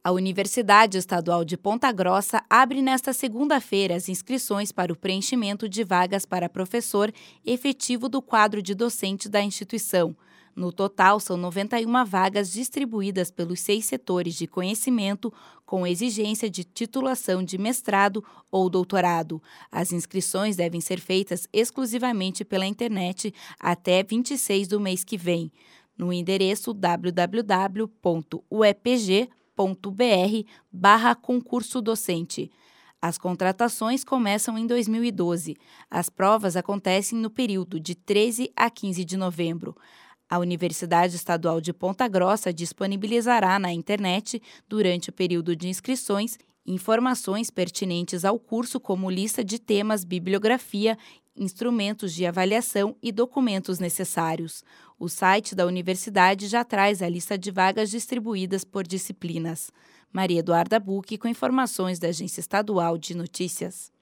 A Universidade Estadual de Ponta Grossa abre nesta segunda-feira as inscrições para o preenchimento de vagas para professor efetivo do quadro de docente da instituição. No total, são 91 vagas distribuídas pelos 6 setores de conhecimento, com exigência de titulação de mestrado ou doutorado. As inscrições devem ser feitas exclusivamente pela internet até 26 do mês que vem, no endereço www.upg.br/concurso docente. As contratações começam em 2012. As provas acontecem no período de 13 a 15 de novembro. A Universidade Estadual de Ponta Grossa disponibilizará na internet, durante o período de inscrições, informações pertinentes ao curso, como lista de temas, bibliografia, instrumentos de avaliação e documentos necessários. O site da universidade já traz a lista de vagas distribuídas por disciplinas. Maria Eduarda Bucchi, com informações da Agência Estadual de Notícias.